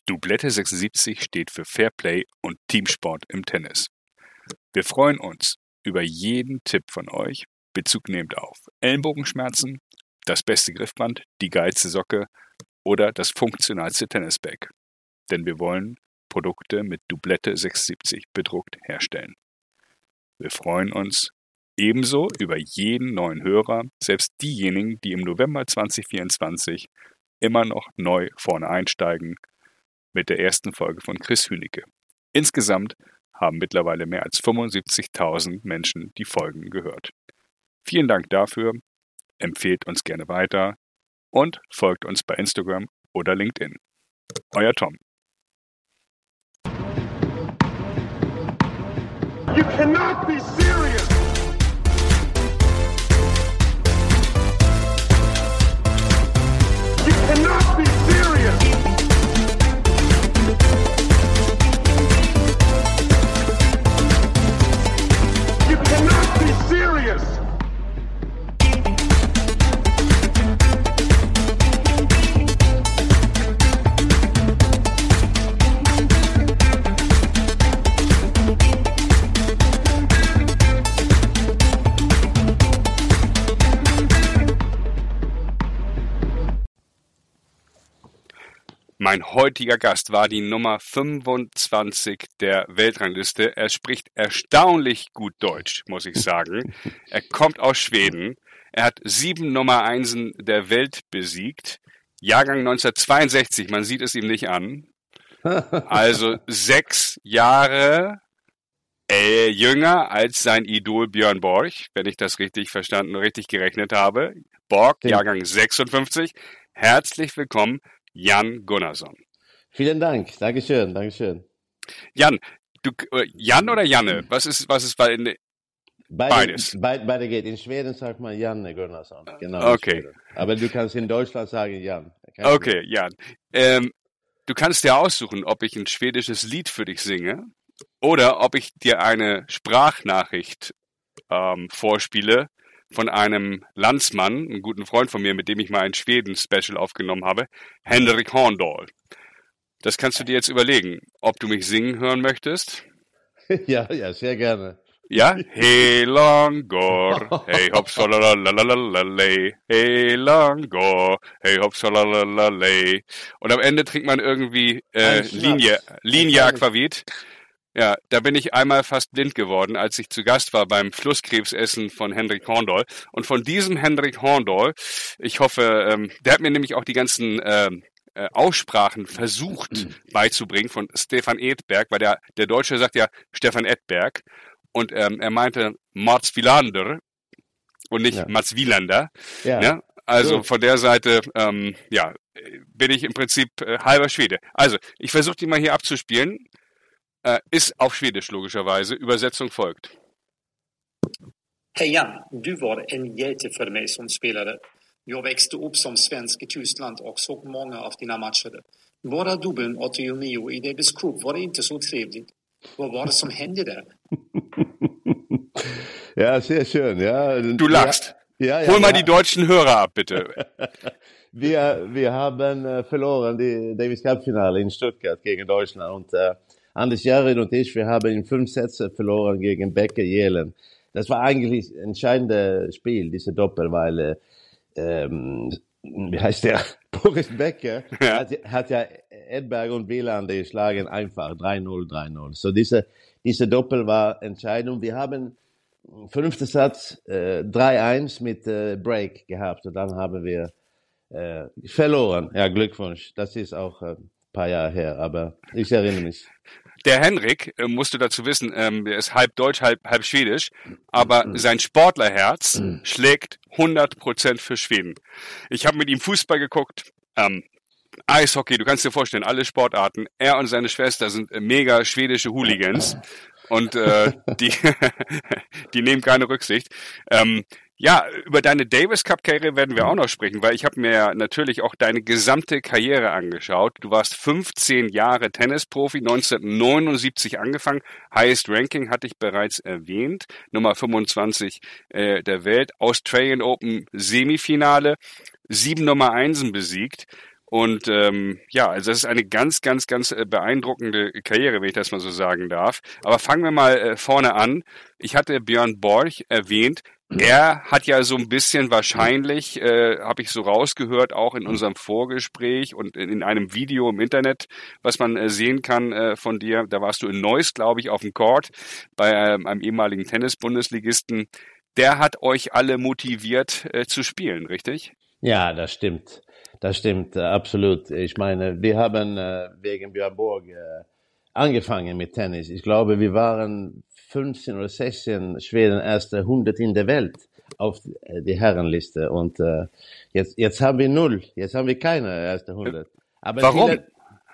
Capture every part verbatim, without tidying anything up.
Doublette sechsundsiebzig steht für Fairplay und Teamsport im Tennis. Wir freuen uns über jeden Tipp von euch, Bezug nehmend auf Ellenbogenschmerzen, das beste Griffband, die geilste Socke oder das funktionalste Tennisbag. Denn wir wollen Produkte mit Doublette sechsundsiebzig bedruckt herstellen. Wir freuen uns ebenso über jeden neuen Hörer, selbst diejenigen, die im November zwanzig vierundzwanzig immer noch neu vorne einsteigen mit der ersten Folge von Chris Hünicke. Insgesamt haben mittlerweile mehr als fünfundsiebzigtausend Menschen die Folgen gehört. Vielen Dank dafür, empfehlt uns gerne weiter und folgt uns bei Instagram oder LinkedIn. Euer Tom. You cannot be serious! You cannot be serious! You cannot be serious! Mein heutiger Gast war die Nummer fünfundzwanzig der Weltrangliste. Er spricht erstaunlich gut Deutsch, muss ich sagen. Er kommt aus Schweden. Er hat sieben Nummer Einsen der Welt besiegt. Jahrgang neunzehnhundertzweiundsechzig, man sieht es ihm nicht an. Also sechs Jahre äh, jünger als sein Idol Björn Borg, wenn ich das richtig verstanden und richtig gerechnet habe. Borg, Jahrgang sechsundfünfzig. Herzlich willkommen, Jan Gunnarsson. Vielen Dank, Dankeschön, Dankeschön. Jan, du, äh, Jan oder Janne? Was ist, was ist bei, ne, beide, beides? Beide, beide geht. In Schweden sagt man Janne Gunnarsson. Genau. Okay. Aber du kannst in Deutschland sagen Jan. Kein okay, Problem. Jan. Ähm, du kannst dir aussuchen, ob ich ein schwedisches Lied für dich singe oder ob ich dir eine Sprachnachricht ähm, vorspiele von einem Landsmann, einem guten Freund von mir, mit dem ich mal ein Schweden-Special aufgenommen habe, Henrik Horndahl. Das kannst du dir jetzt überlegen, ob du mich singen hören möchtest. Ja, ja, sehr gerne. Ja? Hey Langor, hey hops lalalalalalay, hey Langor, hey hops lalalay. Und am Ende trinkt man irgendwie äh, Linie, Linie Aquavit. Ja, da bin ich einmal fast blind geworden, als ich zu Gast war beim Flusskrebsessen von Henrik Horndahl. Und von diesem Henrik Horndahl, ich hoffe, ähm, der hat mir nämlich auch die ganzen ähm, äh, Aussprachen versucht mhm. beizubringen von Stefan Edberg, weil der, der Deutsche sagt ja Stefan Edberg. Und ähm, er meinte Mats Wilander und nicht ja. Mats Wielander. Ja. Ja? Also Gut. Von der Seite, ähm, ja, bin ich im Prinzip äh, halber Schwede. Also, ich versuche die mal hier abzuspielen. Uh, ist auf Schwedisch logischerweise. Übersetzung folgt. Hej Jan, du var en hjälte för mig som spelare. Jag växte upp som svensk i Tyskland och såg många av dina matcher. Bara dubbeln åttionio i Davis Cup var inte så trevligt. Vad var det som hände där? Ja, sehr schön. Ja. Du lachst. Ja, ja, Hol mal ja. die deutschen Hörer ab, bitte. wir, wir haben verloren die Davis Cup-Finale in Stuttgart gegen Deutschland und uh, Anders Jared und ich, wir haben in fünf Sätze verloren gegen Becker Jelen. Das war eigentlich ein entscheidendes Spiel, diese Doppel, weil, ähm, wie heißt der, Boris Becker ja. Hat, hat ja Edberg und Wielander geschlagen, einfach drei null, drei null. So diese, diese Doppel war entscheidend. Wir haben fünfter Satz äh, drei eins mit äh, Break gehabt und dann haben wir äh, verloren. Ja, Glückwunsch. Das ist auch äh, ein paar Jahre her, aber ich erinnere mich. Der Henrik, äh, musst du dazu wissen, ähm, der ist halb deutsch, halb, halb schwedisch, aber mhm. sein Sportlerherz mhm. schlägt hundert Prozent für Schweden. Ich habe mit ihm Fußball geguckt, ähm, Eishockey, du kannst dir vorstellen, alle Sportarten. Er und seine Schwester sind äh, mega schwedische Hooligans und äh, die, die nehmen keine Rücksicht. Ähm, Ja, über deine Davis Cup Karriere werden wir auch noch sprechen, weil ich habe mir natürlich auch deine gesamte Karriere angeschaut. Du warst fünfzehn Jahre Tennisprofi, neunzehnhundertneunundsiebzig angefangen. Highest Ranking hatte ich bereits erwähnt, Nummer fünfundzwanzig äh, der Welt, Australian Open Semifinale, sieben Nummer Einsen besiegt Und ähm, ja, also das ist eine ganz, ganz, ganz äh, beeindruckende Karriere, wenn ich das mal so sagen darf. Aber fangen wir mal äh, vorne an. Ich hatte Björn Borg erwähnt. Er hat ja so ein bisschen wahrscheinlich, äh, habe ich so rausgehört, auch in unserem Vorgespräch und in, in einem Video im Internet, was man äh, sehen kann äh, von dir. Da warst du in Neuss, glaube ich, auf dem Court bei ähm, einem ehemaligen Tennis-Bundesligisten. Der hat euch alle motiviert äh, zu spielen, richtig? Ja, das stimmt. Das stimmt, äh, absolut. Ich meine, wir haben äh, wegen Björn Borg äh, angefangen mit Tennis. Ich glaube, wir waren fünfzehn oder sechzehn Schweden erste hundert in der Welt auf die Herrenliste. Und äh, jetzt, jetzt haben wir null. Jetzt haben wir keine erste hundert. Aber warum? Viele,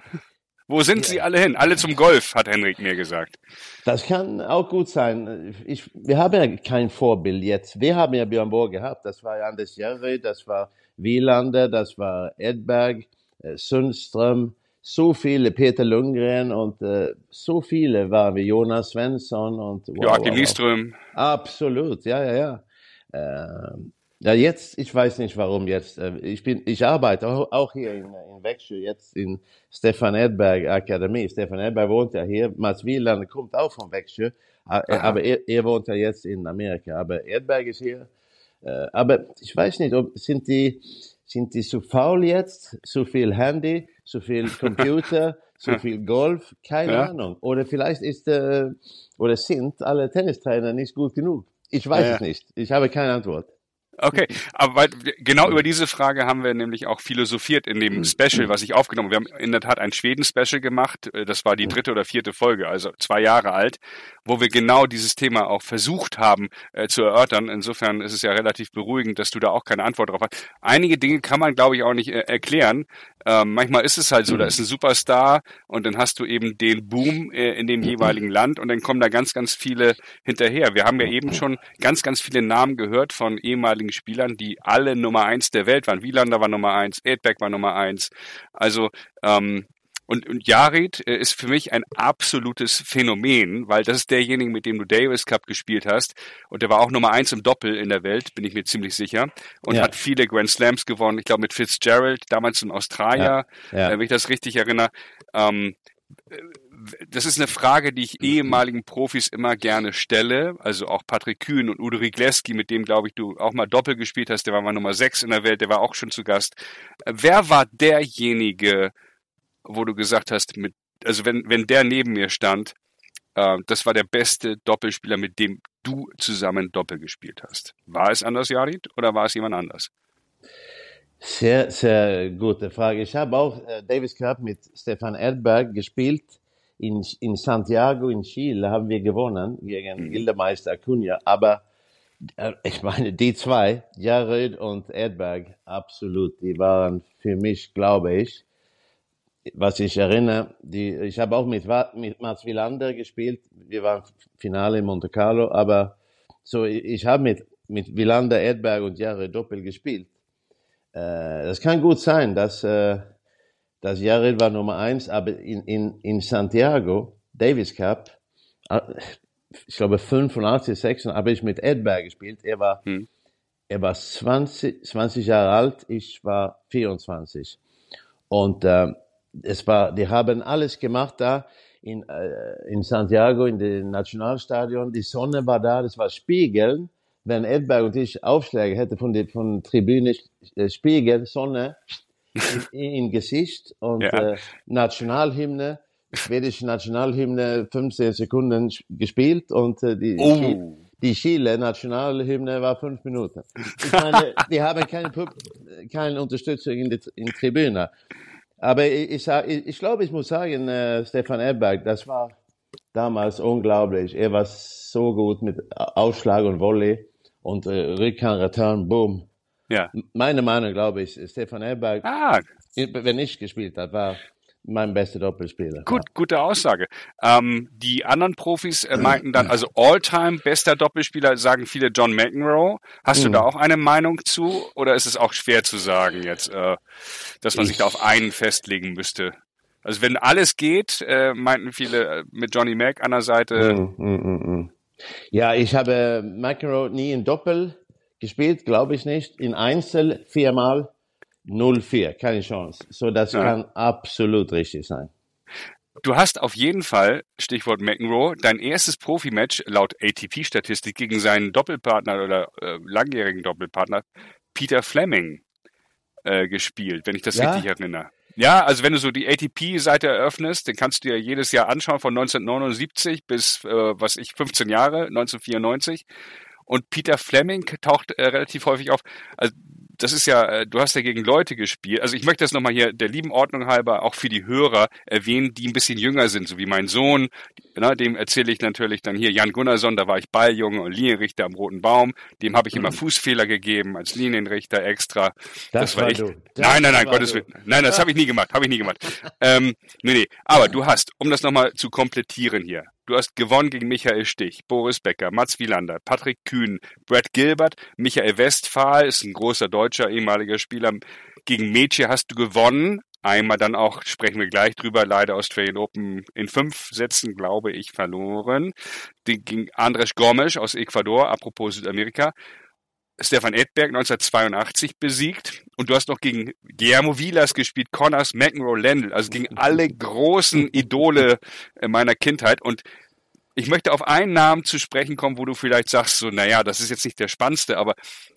Wo sind ja. sie alle hin? Alle zum Golf, hat Henrik mir gesagt. Das kann auch gut sein. Ich, wir haben ja kein Vorbild jetzt. Wir haben ja Björn Borg gehabt. Das war Anders Järryd, das war Wielander, das war Edberg, äh, Sundström, so viele, Peter Lundgren und äh, so viele waren wir, Jonas Svensson und wow, Joachim wow, Nyström. Absolut, ja, ja, ja. Äh, ja, jetzt, ich weiß nicht warum jetzt. Äh, ich bin, ich arbeite auch, auch hier in, in Växjö, jetzt in Stefan Edberg Akademie. Stefan Edberg wohnt ja hier. Mats Wielander kommt auch von Växjö, äh, aber er, er wohnt ja jetzt in Amerika. Aber Edberg ist hier. Äh, aber ich weiß nicht, ob sind die sind die zu faul jetzt? So viel Handy, so viel Computer, so viel Golf? Keine ja. Ahnung. Oder vielleicht ist äh, oder sind alle Tennistrainer nicht gut genug? Ich weiß ja, es nicht. Ich habe keine Antwort. Okay, aber weil, genau über diese Frage haben wir nämlich auch philosophiert in dem Special, was ich aufgenommen habe. Wir haben in der Tat ein Schweden-Special gemacht, das war die dritte oder vierte Folge, also zwei Jahre alt, wo wir genau dieses Thema auch versucht haben äh, zu erörtern. Insofern ist es ja relativ beruhigend, dass du da auch keine Antwort drauf hast. Einige Dinge kann man, glaube ich, auch nicht äh, erklären. Ähm, manchmal ist es halt so, da ist ein Superstar und dann hast du eben den Boom äh, in dem jeweiligen Land und dann kommen da ganz, ganz viele hinterher. Wir haben ja eben schon ganz, ganz viele Namen gehört von ehemaligen Spielern, die alle Nummer eins der Welt waren. Wielander war Nummer eins, Edberg war Nummer eins. Also ähm, und, und Järryd äh, ist für mich ein absolutes Phänomen, weil das ist derjenige, mit dem du Davis Cup gespielt hast und der war auch Nummer eins im Doppel in der Welt, bin ich mir ziemlich sicher und ja. hat viele Grand Slams gewonnen. Ich glaube mit Fitzgerald, damals in Australien, ja. Ja. Äh, wenn ich das richtig erinnere. Ähm, Das ist eine Frage, die ich ehemaligen Profis immer gerne stelle, also auch Patrick Kühn und Udo Rigleski, mit dem, glaube ich, du auch mal Doppel gespielt hast, der war mal Nummer sechs in der Welt, der war auch schon zu Gast. Wer war derjenige, wo du gesagt hast, mit, also wenn, wenn der neben mir stand, äh, das war der beste Doppelspieler, mit dem du zusammen Doppel gespielt hast? War es Anders Järryd oder war es jemand anders? Sehr, sehr gute Frage. Ich habe auch äh, Davis Cup mit Stefan Edberg gespielt. In, in Santiago in Chile haben wir gewonnen gegen mhm. Gildemeister Acuna. Aber äh, ich meine, die zwei, Järryd und Edberg, absolut, die waren für mich, glaube ich, was ich erinnere, die, ich habe auch mit, mit Mats Wielander gespielt. Wir waren Finale in Monte Carlo, aber so, ich, ich habe mit, mit Wielander, Edberg und Järryd Doppel gespielt. Äh, das kann gut sein, dass, äh, dass Järryd war Nummer eins, aber in, in, in Santiago, Davis Cup, ich glaube fünfundachtzig, sechsundachtzig, habe ich mit Edberg gespielt. Er war, hm. er war zwanzig, zwanzig Jahre alt, ich war vierundzwanzig. Und äh, es war, die haben alles gemacht da in, äh, in Santiago, in dem Nationalstadion. Die Sonne war da, das war Spiegeln. Wenn Edberg und ich Aufschläge hätte von der von Tribüne, Spiegel, Sonne in, in Gesicht und ja. äh, Nationalhymne, schwedische Nationalhymne, fünfzehn Sekunden gespielt und äh, die, oh. die Chile Nationalhymne war fünf Minuten. Ich meine, wir haben keine, keine Unterstützung in der in Tribüne. Aber ich, ich, ich, ich glaube, ich muss sagen, äh, Stefan Edberg, das war damals unglaublich. Er war so gut mit Aufschlag und Volley und äh, Rückhand, Return, Boom. Ja. Meine Meinung, glaube ich, Stefan Edberg, ah. wenn ich gespielt habe, war mein bester Doppelspieler. Gut, ja. Gute Aussage. Ähm, die anderen Profis äh, meinten dann, also All-Time bester Doppelspieler, sagen viele John McEnroe. Hast mhm. du da auch eine Meinung zu? Oder ist es auch schwer zu sagen jetzt, äh, dass man ich, sich da auf einen festlegen müsste? Also wenn alles geht, äh, meinten viele äh, mit Johnny Mac an der Seite. Mm, mm, mm. Ja, ich habe McEnroe nie in Doppel gespielt, glaube ich nicht. In Einzel viermal. null vier, keine Chance. So, das Ja. kann absolut richtig sein. Du hast auf jeden Fall, Stichwort McEnroe, dein erstes Profimatch laut A T P-Statistik gegen seinen Doppelpartner oder äh, langjährigen Doppelpartner Peter Fleming äh, gespielt, wenn ich das Ja? richtig erinnere. Ja, also wenn du so die A T P-Seite eröffnest, dann kannst du dir jedes Jahr anschauen von neunzehnhundertneunundsiebzig bis, äh, was ich, fünfzehn Jahre, neunzehnhundertvierundneunzig. Und Peter Fleming taucht äh, relativ häufig auf. Also das ist ja, äh, du hast ja gegen Leute gespielt. Also ich möchte das nochmal hier der lieben Ordnung halber auch für die Hörer erwähnen, die ein bisschen jünger sind, so wie mein Sohn. Na, dem erzähle ich natürlich dann hier Jan Gunnarsson, da war ich Balljunge und Linienrichter am Roten Baum. Dem habe ich immer Fußfehler gegeben als Linienrichter extra. Das war echt. du. Das nein, nein, nein, war Gottes du. Willen. Nein, das habe ich nie gemacht, habe ich nie gemacht. ähm, nee, nee. Aber du hast, um das nochmal zu komplettieren hier, du hast gewonnen gegen Michael Stich, Boris Becker, Mats Wielander, Patrick Kühn, Brad Gilbert, Michael Westphal ist ein großer deutscher ehemaliger Spieler. Gegen Metje hast du gewonnen. Einmal dann auch, sprechen wir gleich drüber, leider Australian Open in fünf Sätzen, glaube ich, verloren. Die, gegen Andres Gomes aus Ecuador, apropos Südamerika. Stefan Edberg neunzehnhundertzweiundachtzig besiegt. Und du hast noch gegen Guillermo Vilas gespielt, Connors, McEnroe, Lendl, also gegen alle großen Idole meiner Kindheit. Und ich möchte auf einen Namen zu sprechen kommen, wo du vielleicht sagst, so, naja, das ist jetzt nicht der spannendste, aber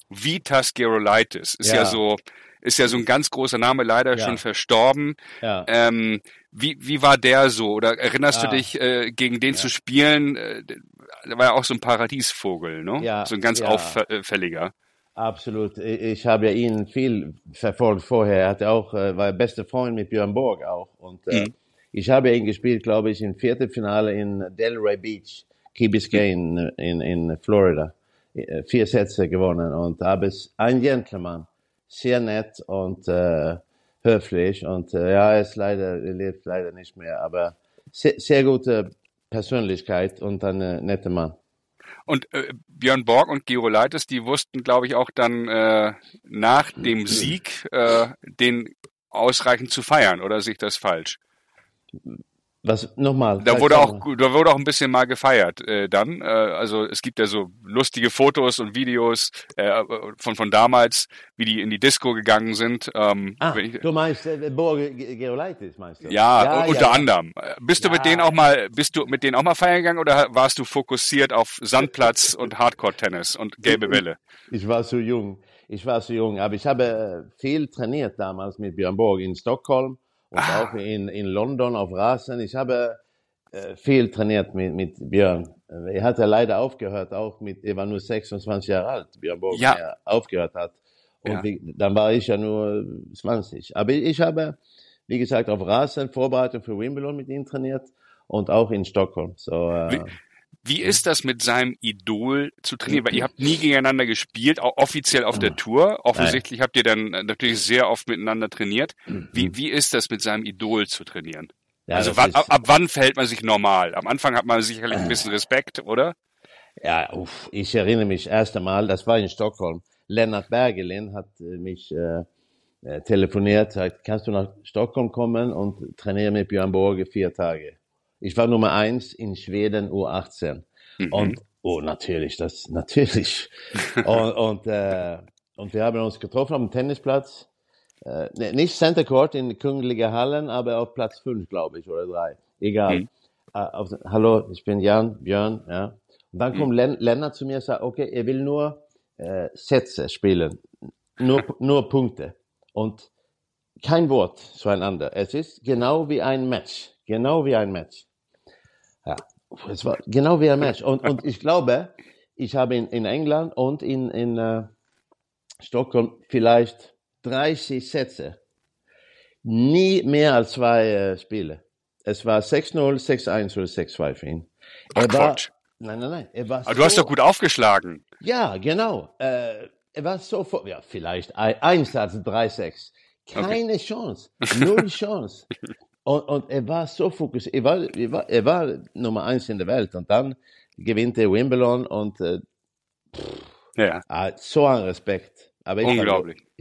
Vitas Gerulaitis ist ja, Ja. so, ist ja so ein ganz großer Name, leider Ja. schon verstorben. Ja. Ähm, wie, wie war der so? Oder erinnerst Ah. du dich, äh, gegen den Ja. zu spielen? Äh, der war ja auch so ein Paradiesvogel, ne? Ja, So ein ganz ja. auffälliger. Absolut. Ich, ich habe ja ihn viel verfolgt vorher. Er hatte auch, äh, war bester Freund mit Björn Borg auch. Und äh, Mhm. ich habe ihn gespielt, glaube ich, im Viertelfinale in Delray Beach, Key Biscayne in, in Florida. Äh, Vier Sätze gewonnen und habe es ein Gentleman, sehr nett und äh, höflich. Und äh, ja, er ist leider, er lebt leider nicht mehr, aber sehr, sehr gute Persönlichkeit und ein äh, netter Mann. Und äh, Björn Borg und Gerulaitis, die wussten, glaube ich, auch dann äh, nach dem Sieg äh, den ausreichend zu feiern, oder sehe ich das falsch? Was, nochmal? Da wurde auch, da wurde auch ein bisschen mal gefeiert äh, dann. Äh, also es gibt ja so lustige Fotos und Videos äh, von von damals, wie die in die Disco gegangen sind. Ähm, Ah, wenn ich, du meinst äh, Borg Gerulaitis, meinst du? ja, ja, unter ja. anderem. Bist du Ja. mit denen auch mal, bist du mit denen auch mal feiern gegangen oder warst du fokussiert auf Sandplatz und Hardcore-Tennis und gelbe Welle? Ich war so jung. Ich war so jung, aber ich habe äh, viel trainiert damals mit Björn Borg in Stockholm und Ah. auch in, in London auf Rasen. Ich habe äh, viel trainiert mit, mit Björn. Er hat ja leider aufgehört, auch mit, er war nur sechsundzwanzig Jahre alt, Björn Borg, Ja. wenn er aufgehört hat. Und Ja. wie, dann war ich ja nur zwanzig. Aber ich habe, wie gesagt, auf Rasen Vorbereitung für Wimbledon mit ihm trainiert und auch in Stockholm. So, äh, Wie, wie ist das mit seinem Idol zu trainieren? Weil ihr habt nie gegeneinander gespielt, auch offiziell auf der Tour. Offensichtlich habt ihr dann natürlich sehr oft miteinander trainiert. Wie, wie ist das mit seinem Idol zu trainieren? ja, also das wann, ist- ab, ab wann verhält man sich normal? Am Anfang hat man sicherlich ein bisschen Respekt, oder? Ja, uff, ich erinnere mich erst einmal, das war in Stockholm. Lennart Bergelin hat äh, mich äh, äh, telefoniert, sagt, kannst du nach Stockholm kommen und trainieren mit Björn Borg vier Tage. Ich war Nummer eins in Schweden U achtzehn. Mhm. Und, oh, natürlich, das, natürlich. und, und, äh, und wir haben uns getroffen auf dem Tennisplatz. Äh, ne, nicht Center Court in Kunglige Hallen, aber auf Platz fünf, glaube ich, oder drei. Egal. Mhm. Äh, auf, hallo, ich bin Jan, Björn, ja. Und dann kommt Len, Lennart zu mir und sagt, okay, er will nur äh, Sätze spielen. Nur, nur Punkte. Und kein Wort zueinander. Es ist genau wie ein Match. Genau wie ein Match. Ja, es war genau wie ein Match. Und, und ich glaube, ich habe in, in England und in, in äh, Stockholm vielleicht dreißig Sätze. Nie mehr als zwei äh, Spiele. Es war sechs null, sechs eins oder sechs zwei für ihn. Ach, Er war, Quatsch. nein, nein, nein. Er war Aber so, du hast doch gut aufgeschlagen. Ja, genau. Äh, er war so, vor- ja, vielleicht ein, ein Satz, drei sechs. Keine Chance. Null Chance. Und, und er war so fokussiert. Er war, er, war, er war Nummer eins in der Welt. Und dann gewinnt er Wimbledon und äh, Ja. ah, so ein Respekt. Aber ich Unglaublich. War,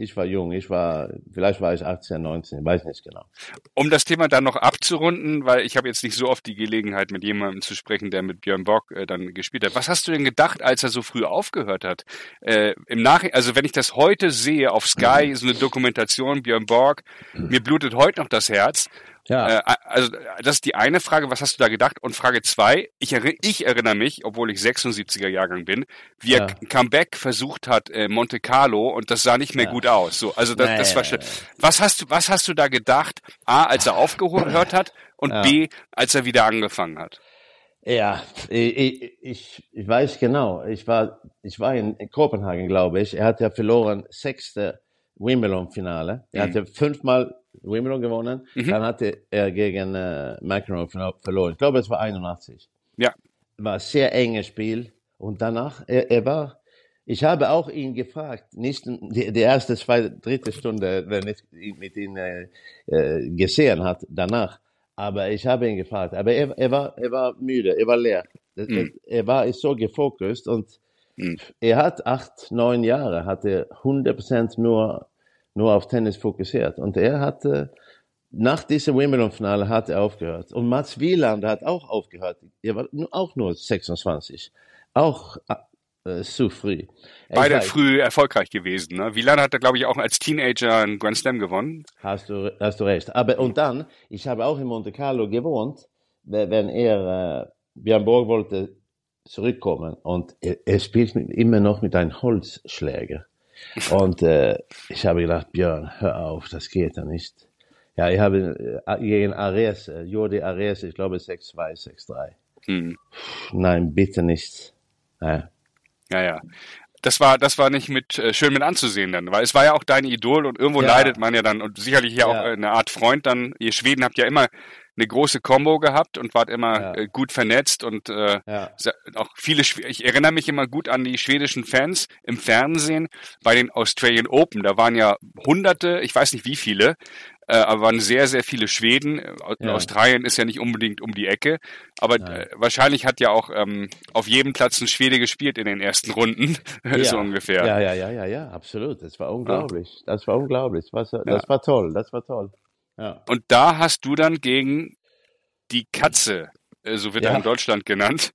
ich war jung, ich war, vielleicht war ich achtzehn, neunzehn, ich weiß nicht genau. Um das Thema dann noch abzurunden, weil ich habe jetzt nicht so oft die Gelegenheit, mit jemandem zu sprechen, der mit Björn Borg äh, dann gespielt hat. Was hast du denn gedacht, als er so früh aufgehört hat? Äh, im Nachhinein, also wenn ich das heute sehe auf Sky, so eine Dokumentation, Björn Borg, mir blutet heute noch das Herz. Ja. Äh, also das ist die eine Frage, was hast du da gedacht? Und Frage zwei, ich, erinn, ich erinnere mich, obwohl ich sechsundsiebziger Jahrgang bin, wie er Ja. Comeback versucht hat, äh, Monte Carlo, und das sah nicht mehr Ja. gut aus. So, also das, Nee, das war nee, schön. Was hast du, was hast du da gedacht? A, als er aufgehört hat, und Ja. B, als er wieder angefangen hat. Ja, ich, ich, ich weiß genau. Ich war, ich war in Kopenhagen, glaube ich. Er hat ja verloren, sechste Wimbledon-Finale. Er Mhm. hatte fünfmal Wimbledon gewonnen. Mhm. Dann hatte er gegen äh, McEnroe verloren. Ich glaube, es war einundachtzig. Ja. War ein sehr enges Spiel. Und danach, er, er war, ich habe auch ihn gefragt, nicht die, die erste, zweite, dritte Stunde, wenn ich ihn mit ihm äh, äh, gesehen hat, danach. Aber ich habe ihn gefragt. Aber er, er war, er war müde, er war leer. Mhm. Er, er war so gefokust und Mhm. er hat acht, neun Jahre, hat er hundert Prozent nur, nur auf Tennis fokussiert. Und er hatte, nach diesem Wimbledon-Finale hat er aufgehört. Und Mats Wieland hat auch aufgehört. Er war nu- auch nur sechsundzwanzig. Auch äh, zu früh. Beide Ich weiß, früh erfolgreich gewesen. Ne? Wieland hat da, glaube ich, auch als Teenager einen Grand Slam gewonnen. Hast du, hast du recht. Aber, und dann, ich habe auch in Monte Carlo gewohnt, we- wenn er, äh, Björn Borg wollte zurückkommen und er, er spielt mit, immer noch mit einem Holzschläger. Und äh, ich habe gedacht, Björn, hör auf, das geht ja nicht. Ja, ich habe äh, gegen Ares, äh, Jordi Ares, ich glaube sechs zwei, sechs drei. Hm. Nein, bitte nicht. Ja. Ja, ja. Das war, das war nicht mit äh, schön mit anzusehen dann, weil es war ja auch dein Idol, und irgendwo Ja. leidet man ja dann, und sicherlich ja auch Ja. äh, eine Art Freund dann. Ihr Schweden habt ja immer eine große Combo gehabt und wart immer Ja. äh, gut vernetzt, und äh, Ja. sa- auch viele, Schw- ich erinnere mich immer gut an die schwedischen Fans im Fernsehen bei den Australian Open. Da waren ja Hunderte, ich weiß nicht wie viele, äh, aber waren sehr, sehr viele Schweden. Au- Ja. Australien ist ja nicht unbedingt um die Ecke, aber Nein. äh, wahrscheinlich hat ja auch ähm, auf jedem Platz ein Schwede gespielt in den ersten Runden, so ungefähr. Ja, ja, ja, ja, ja, absolut. Das war unglaublich. Das war unglaublich. Das war, das war toll. Das war toll. Ja. Und da hast du dann gegen die Katze, äh, so wird er Ja. in Deutschland genannt,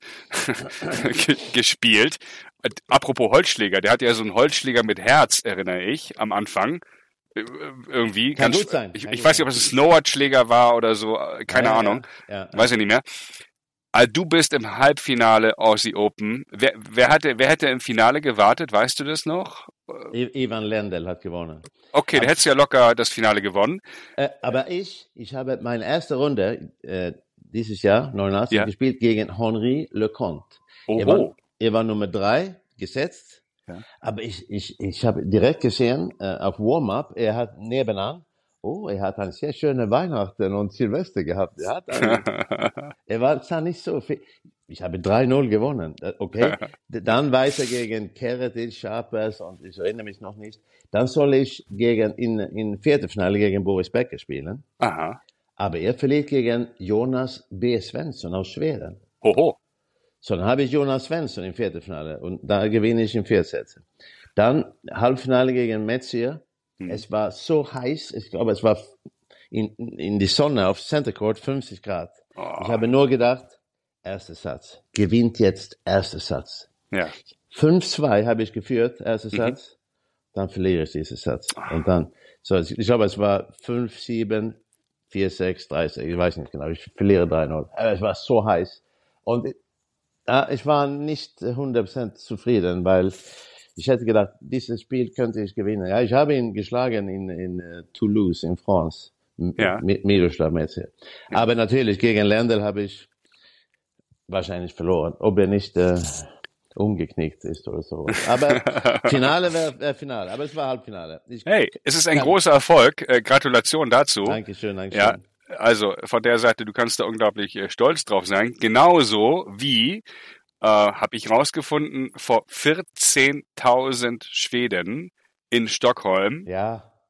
ge- gespielt. Und apropos Holzschläger, der hat ja so einen Holzschläger mit Herz, erinnere ich, am Anfang. Äh, Irgendwie. Kann Ganz- gut sein. Ich, Kann ich gut weiß nicht, ob es ein Snowboard-Schläger war oder so, äh, keine Ja, ja, Ahnung. Ja, ja. Weiß ich nicht mehr. Also du bist im Halbfinale Aussie Open. Wer, wer, hatte, wer hätte im Finale gewartet? Weißt du das noch? I- Ivan Lendl hat gewonnen. Okay, der hättest ja locker das Finale gewonnen. Äh, aber ich, ich habe meine erste Runde äh, dieses Jahr, neunundachtzig, Ja. gespielt gegen Henri Leconte. Er war, Oho. er war Nummer drei gesetzt. Ja. Aber ich, ich, ich habe direkt gesehen, äh, auf Warm-up, er hat nebenan, oh, er hat eine sehr schöne Weihnachten und Silvester gehabt. Er hat eine, er war zwar nicht so viel. Ich habe drei null gewonnen. Äh, Okay. D- Dann weiter gegen Keretic, Sharpers, und ich erinnere mich noch nicht. Dann soll ich gegen, in, in Viertelfinale gegen Boris Becker spielen. Aha. Aber er verliert gegen Jonas B. Svensson aus Schweden. Hoho. So, dann habe ich Jonas Svensson im Viertelfinale und da gewinne ich in vier Sätze. Dann Halbfinale gegen Metzier. Hm. Es war so heiß, ich glaube, es war in, in die Sonne auf Center Court fünfzig Grad. Oh. Ich habe nur gedacht, erster Satz, gewinnt jetzt erster Satz. Ja. fünf zwei habe ich geführt, erster Mhm. Satz, dann verliere ich diesen Satz. Und dann, so, ich ich glaube, es war fünf sieben, vier sechs, drei sechs, ich weiß nicht genau, ich verliere drei null. Aber es war so heiß. Und ja, ich war nicht hundert Prozent zufrieden, weil ich hätte gedacht, dieses Spiel könnte ich gewinnen. Ja, ich habe ihn geschlagen in, in uh, Toulouse, in France. Ja. Mit Miroslav Metzier. Aber natürlich, gegen Lendl habe ich wahrscheinlich verloren. Ob er nicht äh, umgeknickt ist oder so. Aber Finale wäre wär Finale. Aber es war Halbfinale. Ich, Hey, es ist ein Ja. großer Erfolg. Äh, Gratulation dazu. Dankeschön, Dankeschön. Ja, also von der Seite, du kannst da unglaublich äh, stolz drauf sein. Genauso wie, äh, habe ich rausgefunden, vor vierzehntausend Schweden in Stockholm Ja.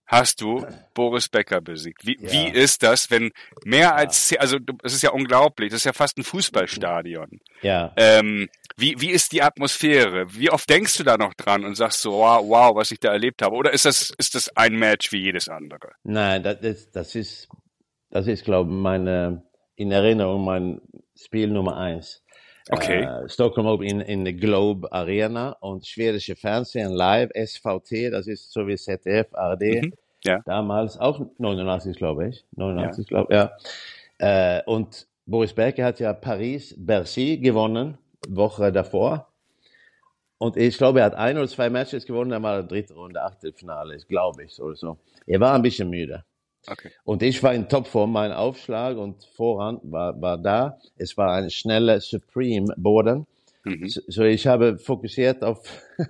hast du Boris Becker besiegt. Wie, Ja. wie ist das, wenn mehr als, zehn, also es ist ja unglaublich, das ist ja fast ein Fußballstadion. Ja. Ähm, wie, wie ist die Atmosphäre? Wie oft denkst du da noch dran und sagst so, wow, wow, was ich da erlebt habe? Oder ist das, ist das ein Match wie jedes andere? Nein, das, das, das ist, das ist, glaube ich, meine, in Erinnerung mein Spiel Nummer eins. Okay. Äh, Stockholm Open in, in der Globe Arena und schwedische Fernsehen live, S V T, das ist so wie Z D F, A R D, Mhm. Ja. damals, auch neunundachtzig, glaube ich, neunundachtzig, ja. glaube ich, ja. Äh, und Boris Becker hat ja Paris-Bercy gewonnen, Woche davor. Und ich glaube, er hat ein oder zwei Matches gewonnen, dann war der dritte Runde, Achtelfinale, glaube ich, oder so. Er war ein bisschen müde. Okay. Und ich war in Topform, mein Aufschlag und Vorhand war, war da. Es war ein schneller Supreme-Boden. Mhm. So, so ich habe fokussiert auf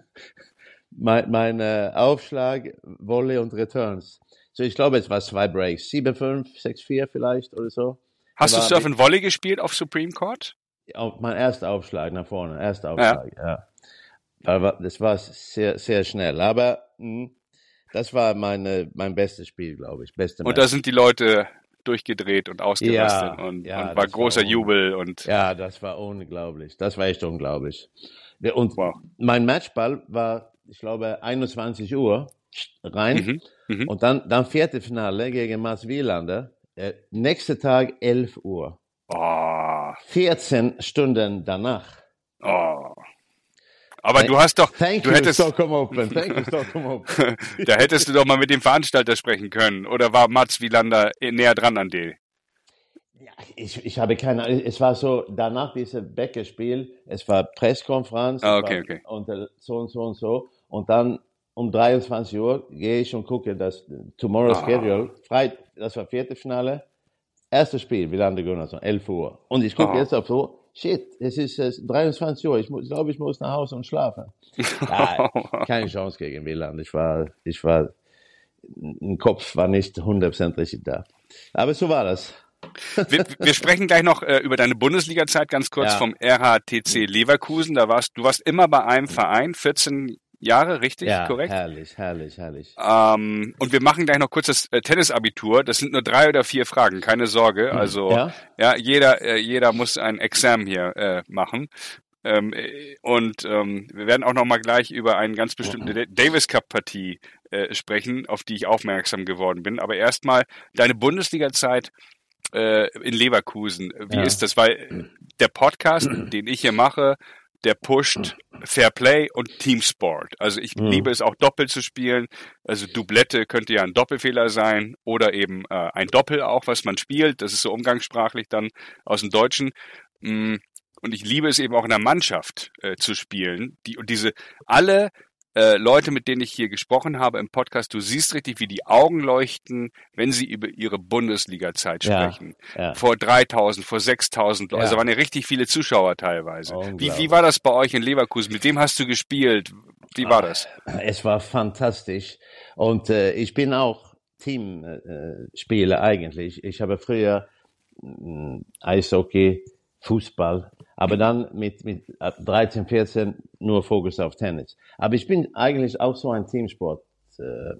mein, mein äh, Aufschlag, Volley und Returns. So ich glaube, es war zwei Breaks. sieben fünf, sechs vier vielleicht oder so. Hast du Surf and Volley gespielt auf Supreme Court? Auf mein erster Aufschlag nach vorne, erster Aufschlag, ja. ja. Das war sehr, sehr schnell. Aber mh, das war meine, mein bestes Spiel, glaube ich. Beste und Match. Da sind die Leute durchgedreht und ausgerastet ja, und, ja, und war großer war Jubel. und Ja, das war unglaublich. Das war echt unglaublich. Und wow. Mein Matchball war, ich glaube, einundzwanzig Uhr rein. Mhm, und dann, dann Viertelfinale gegen Mats Wilander. Äh, nächster Tag elf Uhr. Oh. vierzehn Stunden danach. Oh. Aber du hast doch, Thank du you, hättest, Stockholm Open. Thank you, Stockholm Open. Da hättest du doch mal mit dem Veranstalter sprechen können. Oder war Mats Wilander näher dran an dir? Ja, ich, ich habe keine Ahnung. Es war so, danach dieses Becker-Spiel, es war Pressekonferenz. Ah, okay, war, okay. Und so und so und so. Und dann um dreiundzwanzig Uhr gehe ich und gucke das Tomorrow's ah. Schedule. Freit, das war Viertelfinale. Erstes Spiel, Wilander Gunnarsson, elf Uhr. Und ich gucke ah. jetzt auf so, shit, es ist äh, dreiundzwanzig Uhr, ich glaube, ich muss nach Hause und schlafen. Ja, keine Chance gegen Wilander. Ich war, ich war, im Kopf war nicht hundert Prozent richtig da. Aber so war das. wir, wir sprechen gleich noch äh, über deine Bundesliga-Zeit ganz kurz ja. vom R H T C Leverkusen. Da warst du warst immer bei einem Verein, vierzehn Jahre, richtig? Ja, korrekt? herrlich, herrlich, herrlich. Ähm, und wir machen gleich noch kurz das äh, Tennisabitur. Das sind nur drei oder vier Fragen, keine Sorge. Also ja, ja jeder, äh, jeder muss ein Examen hier äh, machen. Ähm, und ähm, wir werden auch noch mal gleich über eine ganz bestimmte Davis Cup Partie äh, sprechen, auf die ich aufmerksam geworden bin. Aber erstmal deine Bundesliga-Zeit äh, in Leverkusen. Wie ja. ist das? Weil der Podcast, den ich hier mache, der pusht Fair Play und Teamsport. Also ich mhm. liebe es auch doppelt zu spielen. Also Doublette könnte ja ein Doppelfehler sein oder eben äh, ein Doppel auch, was man spielt. Das ist so umgangssprachlich dann aus dem Deutschen. Und ich liebe es eben auch in der Mannschaft äh, zu spielen. Die, und diese alle äh, Leute, mit denen ich hier gesprochen habe im Podcast, du siehst richtig, wie die Augen leuchten, wenn sie über ihre Bundesliga-Zeit sprechen. Ja, ja. Vor dreitausend, vor sechstausend, ja. also waren ja richtig viele Zuschauer teilweise. Wie, wie war das bei euch in Leverkusen? Mit wem hast du gespielt? Wie war das? Es war fantastisch. Und äh, ich bin auch Teamspieler äh, eigentlich. Ich habe früher äh, Eishockey, Fußball, aber dann mit, mit dreizehn, vierzehn nur Fokus auf Tennis. Aber ich bin eigentlich auch so ein Teamsport äh,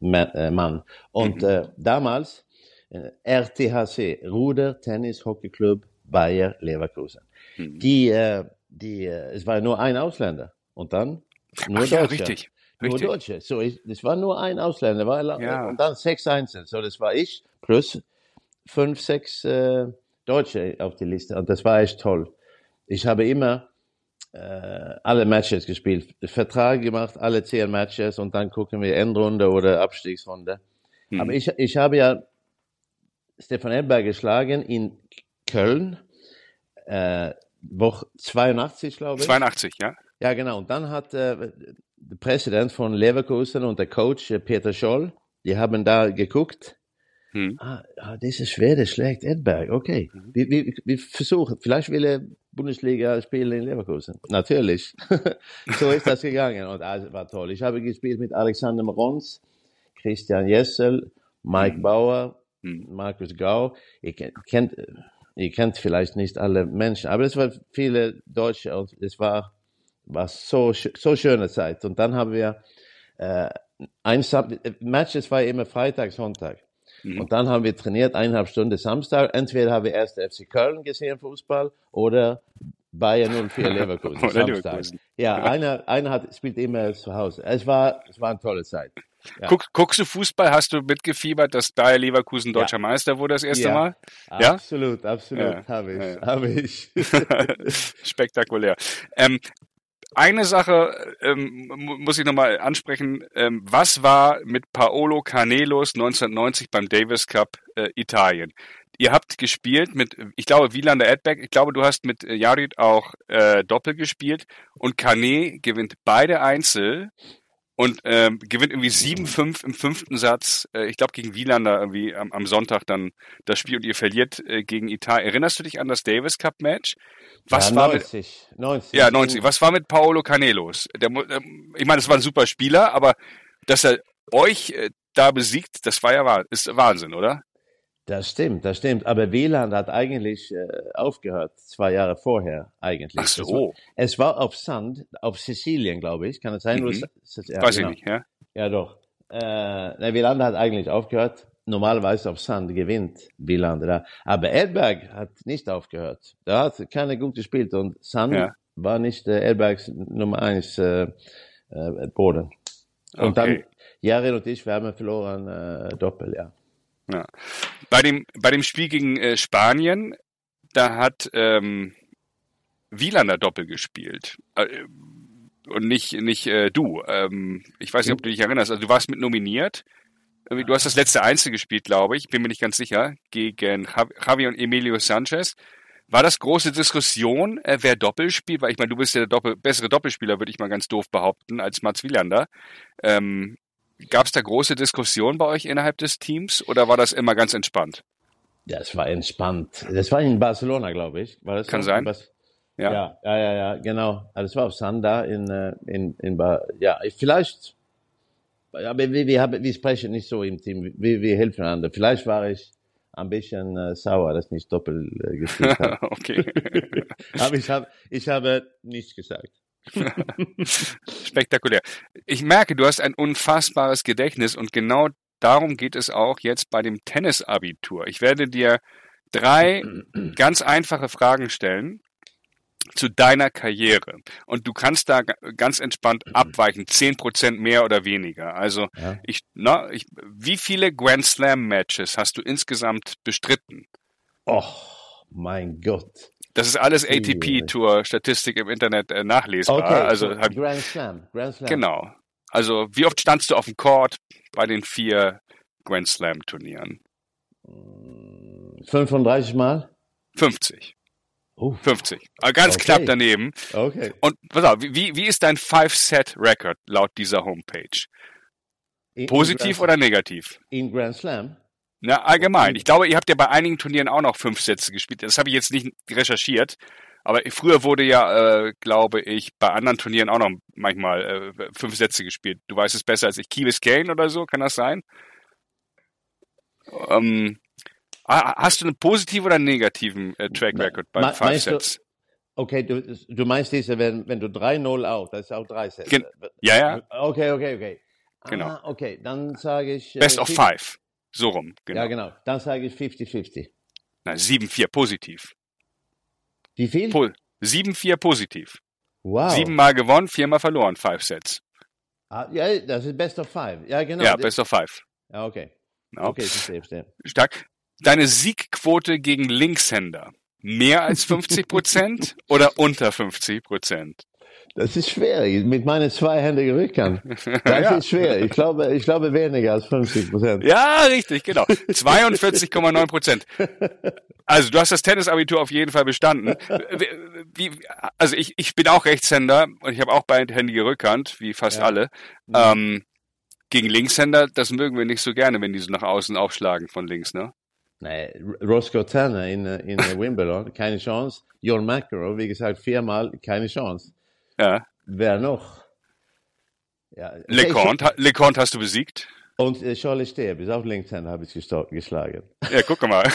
Mann. Und mhm. äh, damals äh, R T H C, Ruder Tennis Hockey Club Bayer Leverkusen. Mhm. Die, äh, die, äh, es war nur ein Ausländer und dann nur Ach, ja, Deutsche. Richtig. Nur richtig. Deutsche. So, ich, das war nur ein Ausländer, war, ja. und dann sechs Einzel. So, das war ich plus fünf, sechs äh, Deutsche auf die Liste und das war echt toll. Ich habe immer äh, alle Matches gespielt, Vertrag gemacht, alle zehn Matches und dann gucken wir Endrunde oder Abstiegsrunde. Hm. Aber ich, ich habe ja Stefan Edberg geschlagen in Köln, äh, Woche zweiundachtzig, glaube ich. zweiundachtzig, ja. Ja, genau. Und dann hat äh, der Präsident von Leverkusen und der Coach äh, Peter Scholl, die haben da geguckt. Hm. Ah, ah, diese Schwede schlägt Edberg, okay. Mhm. Wir, wir, wir versuchen, vielleicht will er Bundesliga spielen in Leverkusen. Natürlich. So ist das gegangen und das war toll. Ich habe gespielt mit Alexander Morons, Christian Jessel, Mike mhm. Bauer, mhm. Markus Gau. Ihr kennt, ihr kennt vielleicht nicht alle Menschen, aber es waren viele Deutsche und es war, war so, so schöne Zeit. Und dann haben wir äh, ein Sam- Matches war immer Freitag, Sonntag. Mhm. Und dann haben wir trainiert, eineinhalb Stunden Samstag. Entweder haben wir erst F C Köln gesehen, Fußball, oder Bayern null vier Leverkusen, Oder Samstag. Leverkusen. Ja, einer, einer hat, spielt immer zu Hause. Es war, es war eine tolle Zeit. Ja. Guck, guckst du Fußball? Hast du mitgefiebert, dass Bayer Leverkusen deutscher Ja. Meister wurde das erste Ja. Mal? Ja? Absolut, absolut, Ja. habe ich, Ja, ja. habe ich. Spektakulär. Ähm, eine Sache ähm, mu- muss ich nochmal ansprechen. Ähm, was war mit Paolo Canelos neunzehnhundertneunzig beim Davis Cup äh, Italien? Ihr habt gespielt mit, ich glaube, Wieland Edberg. Ich glaube, du hast mit äh, Jarid auch äh, Doppel gespielt. Und Cane gewinnt beide Einzel und ähm, gewinnt irgendwie sieben fünf im fünften Satz. Äh, ich glaube, gegen Wielander irgendwie am, am Sonntag dann das Spiel und ihr verliert äh, gegen Italien. Erinnerst du dich an das Davis Cup Match? Was ja, war mit, neunzig, neunzig. ja, neunzig. Was war mit Paolo Canelos? Der, mu- ähm, ich meine, das war ein super Spieler, aber dass er euch äh, da besiegt, das war ja wahr, ist Wahnsinn, oder? Das stimmt, das stimmt. Aber Wieland hat eigentlich äh, aufgehört, zwei Jahre vorher eigentlich. Ach so. Es war, es war auf Sand, auf Sizilien, glaube ich. Kann es sein? Mhm. Oder ist es- ja, Weiß genau. ich nicht, ja? Ja, doch. Äh, ne, Wieland hat eigentlich aufgehört. Normalerweise auf Sand gewinnt Wieland. Da. Aber Edberg hat nicht aufgehört. Der hat keine gute gespielt und Sand Ja. war nicht äh, Edbergs Nummer eins äh, äh, Boden. Und Okay. dann, Jared und ich, wir haben verloren äh, Doppel, ja. Ja. Bei dem, bei dem Spiel gegen äh, Spanien, da hat ähm, Wielander Doppel gespielt. Äh, und nicht, nicht äh, du. Ähm, ich weiß nicht, ob du dich erinnerst. Also du warst mit nominiert. Irgendwie, Du hast das letzte Einzel gespielt, glaube ich. Bin mir nicht ganz sicher. Gegen Jav- Javi und Emilio Sanchez. War das große Diskussion, äh, wer Doppel spielt? Weil ich meine, du bist ja der Doppel, bessere Doppelspieler, würde ich mal ganz doof behaupten, als Mats Wielander. Ähm, Gab es da große Diskussionen bei euch innerhalb des Teams oder war das immer ganz entspannt? Ja, es war entspannt. Das war in Barcelona, glaube ich. War das Kann so? sein. In Bas- Ja. Ja, ja, ja, ja, genau. Also es war auf Sanda in, äh, in, in Bar, ja, ich- vielleicht, aber wir, wir, haben, wir sprechen nicht so im Team, wir, wir helfen einander. Vielleicht war ich ein bisschen äh, sauer, dass ich nicht doppelt äh, gespielt habe. Okay. Aber ich habe, ich habe nichts gesagt. Spektakulär. Ich merke, du hast ein unfassbares Gedächtnis und genau darum geht es auch jetzt bei dem Tennisabitur. Ich werde dir drei ganz einfache Fragen stellen zu deiner Karriere. Und du kannst da ga- ganz entspannt abweichen, zehn Prozent mehr oder weniger. Also, Ja. ich, na, ich, wie viele Grand Slam Matches hast du insgesamt bestritten? Oh, mein Gott. Das ist alles A T P-Tour-Statistik im Internet äh, nachlesbar. Okay, also, so hab, Grand Slam, Grand Slam. genau. Also, wie oft standst du auf dem Court bei den vier Grand Slam-Turnieren? fünfunddreißig Mal? fünfzig. Oh, fünfzig. Aber ganz Okay. knapp daneben. okay. Und pass auf, wie, wie ist dein Five-Set-Record laut dieser Homepage? In, Positiv in oder negativ? In Grand Slam? Na, allgemein. Ich glaube, ihr habt ja bei einigen Turnieren auch noch fünf Sätze gespielt. Das habe ich jetzt nicht recherchiert. Aber früher wurde ja, äh, glaube ich, bei anderen Turnieren auch noch manchmal äh, fünf Sätze gespielt. Du weißt es besser als ich. Key Biscayne oder so, kann das sein? Ähm, ha- hast du einen positiven oder einen negativen äh, Track Record bei Me- Five meinst du- Sets? Okay, du, du meinst diese, wenn, wenn du drei null auf, das ist auch drei Sätze. Gen- Ja, ja. Okay, okay, okay. Genau. Ah, okay, dann sage ich... äh, Best of fif- Five. So rum, genau. Ja, genau. Dann sage ich fünfzig fünfzig. Na, sieben vier positiv. Wie viel? Po sieben vier positiv. Wow. Siebenmal gewonnen, viermal verloren, Five Sets. Ah, ja, das ist Best of Five. Ja, genau. Ja, Best of Five. Ja, okay. Genau. Okay, verstehe, verstehe. Stark. Deine Siegquote gegen Linkshänder. Mehr als fünfzig Prozent oder unter fünfzig Prozent? Das ist schwer, mit meinen zweihändigen Rückhand. Das Ja. ist schwer. Ich glaube, ich glaube weniger als fünfzig Prozent. Ja, richtig, genau. zweiundvierzig Komma neun Prozent. Also du hast das Tennisabitur auf jeden Fall bestanden. Wie, also ich, ich bin auch Rechtshänder und ich habe auch beidhändige Rückhand, wie fast Ja. alle. Mhm. Ähm, gegen Linkshänder, das mögen wir nicht so gerne, wenn die so nach außen aufschlagen von links, ne? Nee, Roscoe Tanner in, äh, in äh, Wimbledon, keine Chance. John McEnroe, wie gesagt, viermal, keine Chance. Ja. Wer noch? Ja, LeConte, LeConte hast du besiegt? Und äh, Charlie Steer, bis auf Linkshänder habe ich gesto- geschlagen. Ja, guck mal.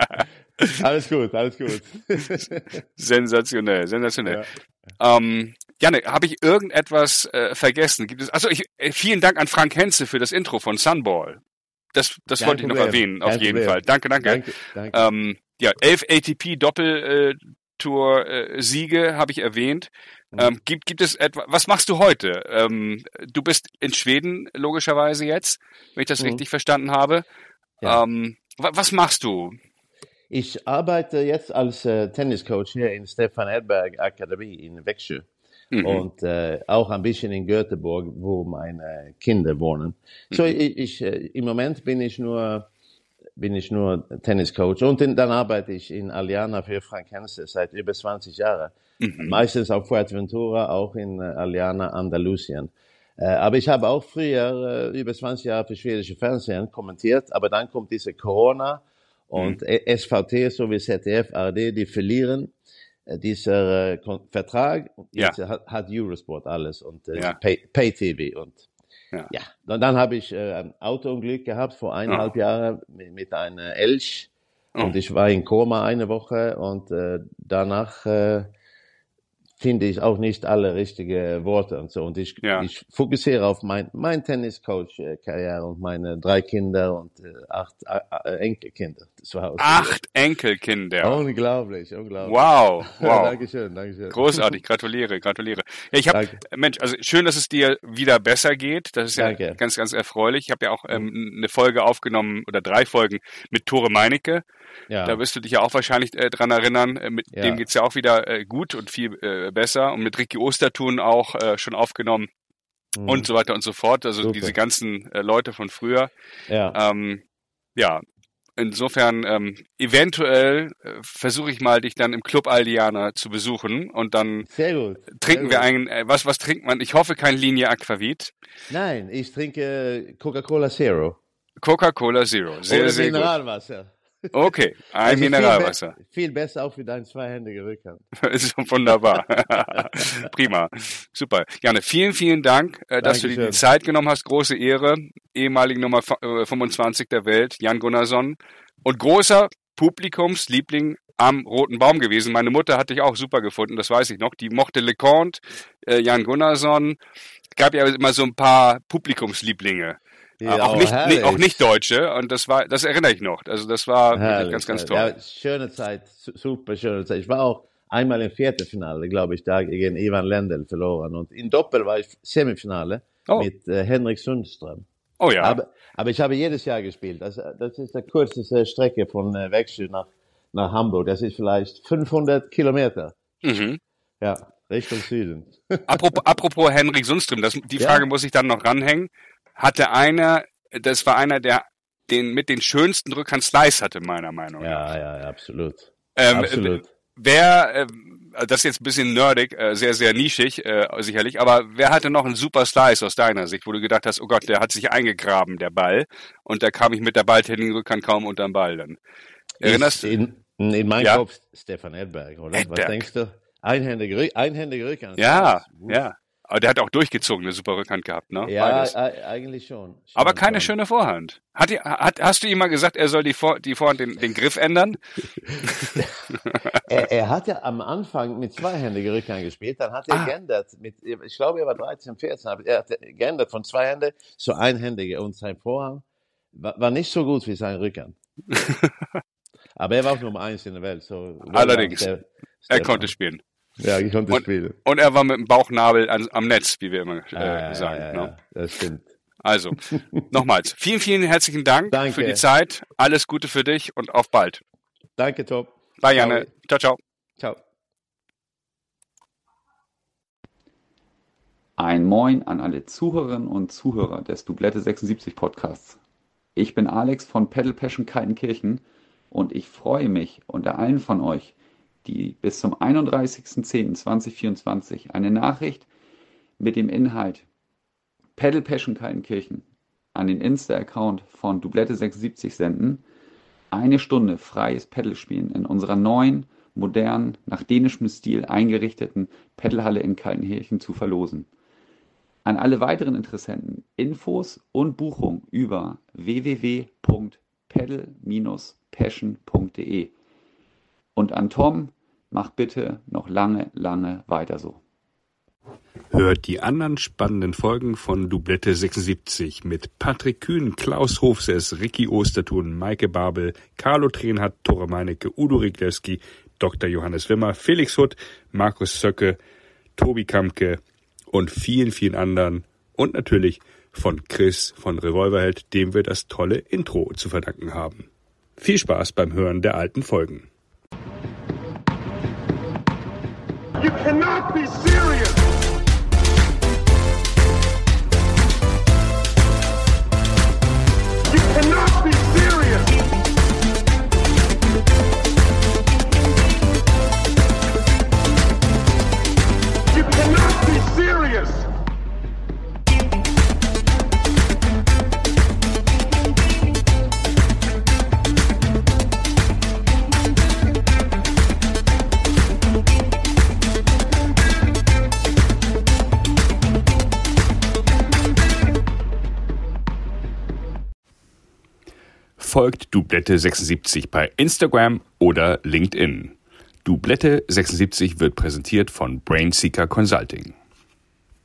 Alles gut, alles gut. Sensationell, sensationell. Ja. Ähm, Janne, habe ich irgendetwas äh, vergessen? Gibt es? Also ich, äh, vielen Dank an Frank Henze für das Intro von Sunball. Das, das Kein wollte ich noch Problem. erwähnen, auf Kein jeden Problem. Fall. Danke, danke. Danke, danke. Ähm, ja, elf A T P Doppeltour-Siege habe ich erwähnt. Ähm, gibt, gibt es etwa, was machst du heute? Ähm, du bist in Schweden, logischerweise jetzt, wenn ich das Mhm. richtig verstanden habe. Ja. Ähm, wa- was machst du? Ich arbeite jetzt als äh, Tenniscoach hier in Stefan Edberg Akademie in Växjö Mhm. und äh, auch ein bisschen in Göteborg, wo meine Kinder wohnen. So Mhm. ich, ich äh, im Moment bin ich nur bin ich nur Tenniscoach und in, dann arbeite ich in Aliana für Frank Henze seit über zwanzig Jahren. Mhm. Meistens auf Fuerteventura, auch in äh, Aliana Andalusien. Äh, aber ich habe auch früher äh, über zwanzig Jahre für schwedische Fernsehen kommentiert, aber dann kommt diese Corona und Mhm. S V T sowie Z D F, A R D, die verlieren äh, dieser äh, Kon- Vertrag. Ja. Jetzt hat, hat Eurosport alles und äh, Ja. Pay, Pay-T V und Ja. ja, dann, dann habe ich äh, ein Autounglück gehabt vor eineinhalb Oh. Jahren mit, mit einer Elch Oh. und ich war in Koma eine Woche und äh, danach äh, finde ich auch nicht alle richtige Worte und so und ich, Ja. ich fokussiere auf mein, mein Tenniscoach-Karriere und meine drei Kinder und äh, acht äh, Enkelkinder zu Hause. Acht Enkelkinder. Unglaublich, unglaublich. Wow, wow. Dankeschön, Dankeschön. Großartig, gratuliere, gratuliere. Ja, ich habe, Danke. Mensch, also schön, dass es dir wieder besser geht. Das ist ja Danke. ganz, ganz erfreulich. Ich habe ja auch ähm, eine Folge aufgenommen oder drei Folgen mit Tore Meinecke. Ja. Da wirst du dich ja auch wahrscheinlich äh, dran erinnern. Äh, mit Ja. dem geht's ja auch wieder äh, gut und viel äh, besser. Und mit Ricky Ostertun auch äh, schon aufgenommen Mhm. und so weiter und so fort. Also Super. diese ganzen äh, Leute von früher. Ja. Ähm, ja, insofern ähm, eventuell äh, versuche ich mal, dich dann im Club Aldiana zu besuchen und dann Sehr gut. trinken Sehr wir gut. ein, äh, was, was trinkt man? Ich hoffe kein Linie Aquavit. Nein, ich trinke Coca-Cola Zero. Coca-Cola Zero. Sehr, Oder sehr gut. Mineralwasser. Okay, ein Das ist Mineralwasser. Viel, be viel besser auch für deinen zweihändigen Rückhand. Ist wunderbar. Prima. Super. Janne, vielen, vielen Dank, äh, dass du dir die Dankeschön. Zeit genommen hast. Große Ehre. Ehemaligen Nummer äh, fünfundzwanzig der Welt, Jan Gunnarsson. Und großer Publikumsliebling am Roten Baum gewesen. Meine Mutter hat dich auch super gefunden, das weiß ich noch. Die mochte LeConte, äh, Jan Gunnarsson. Es gab ja immer so ein paar Publikumslieblinge. Ja, Äh, auch, oh, nicht, herrlich. nee, auch nicht Deutsche. Und das war, das erinnere ich noch. Also das war wirklich Herrlich, ganz, ganz herrlich. toll. Ja, schöne Zeit, su- super schöne Zeit. Ich war auch einmal im Viertelfinale, glaube ich, da gegen Ivan Lendl verloren. Und in Doppel war ich Semifinale Oh. mit äh, Henrik Sundström. Oh ja. Aber, aber ich habe jedes Jahr gespielt. Das, das ist die kürzeste Strecke von äh, Växjö nach, nach Hamburg. Das ist vielleicht fünfhundert Kilometer. Mhm. Ja, Richtung Süden. Apropos, apropos Henrik Sundström, das, die Ja. Frage muss ich dann noch ranhängen. Hatte einer, das war einer, der den mit den schönsten Rückhand-Slice hatte, meiner Meinung nach. Ja, ja, ja, absolut. Ähm, Absolut. Wer, äh, das ist jetzt ein bisschen nerdig, äh, sehr, sehr nischig, äh, sicherlich, aber wer hatte noch einen super Slice aus deiner Sicht, wo du gedacht hast, oh Gott, der hat sich eingegraben, der Ball, und da kam ich mit der balltechniken Rückhand kaum unterm Ball dann. Erinnerst du? Ist in, in meinem Ja. Kopf Stefan Edberg, oder? Edberg. Was denkst du? Einhändige, Rück, einhändige Rückhand. Ja, Uff. ja. Aber der hat auch durchgezogen eine super Rückhand gehabt, ne? Ja, Beides. e- eigentlich schon. schon Aber keine schon. schöne Vorhand. Hat, die- hat, hast du ihm mal gesagt, er soll die, Vor, die Vorhand den, den Griff ändern? Er, er hat ja am Anfang mit zweihändiger Rückhand gespielt, dann hat er Ah. geändert. Mit, ich glaube, er war dreizehn, vierzehn, aber er hat geändert von zweihändig zu einhändige und sein Vorhand war, war nicht so gut wie sein Rückhand. Aber er war auch Nummer eins in der Welt. So Allerdings. Der, Er Stefan. konnte spielen. Ja, ich konnte Und- spielen. Und er war mit dem Bauchnabel an, am Netz, wie wir immer äh, Ah, ja, sagen. ja, ne? ja, das stimmt. Also, nochmals, vielen, vielen herzlichen Dank Danke. für die Zeit. Alles Gute für dich und auf bald. Danke, Top. Bye, Janne. Ciao, ciao. Ciao. Ein Moin an alle Zuhörerinnen und Zuhörer des Doublette sechsundsiebzig Podcasts. Ich bin Alex von Pedal Passion Kaltenkirchen und ich freue mich unter allen von euch, die bis zum einunddreißigsten zehnten zweitausendvierundzwanzig eine Nachricht mit dem Inhalt Pedal Passion Kaltenkirchen an den Insta-Account von Doublette sechsundsiebzig senden, eine Stunde freies Pedalspielen in unserer neuen, modernen, nach dänischem Stil eingerichteten Pedalhalle in Kaltenkirchen zu verlosen. An alle weiteren Interessenten Infos und Buchung über w w w punkt pedal Bindestrich passion punkt de. Und an Tom, mach bitte noch lange, lange weiter so. Hört die anderen spannenden Folgen von Doublette sechsundsiebzig mit Patrick Kühn, Klaus Hofses, Ricky Ostertun, Maike Babel, Carlo Trenhardt, Tore Meinecke, Udo Riglewski, Doktor Johannes Wimmer, Felix Hutt, Markus Zöcke, Tobi Kamke und vielen, vielen anderen. Und natürlich von Chris von Revolverheld, dem wir das tolle Intro zu verdanken haben. Viel Spaß beim Hören der alten Folgen. You cannot be serious! You cannot be serious! You cannot be serious! Folgt Doublette sechsundsiebzig bei Instagram oder LinkedIn. Doublette sechsundsiebzig wird präsentiert von Brainseeker Consulting.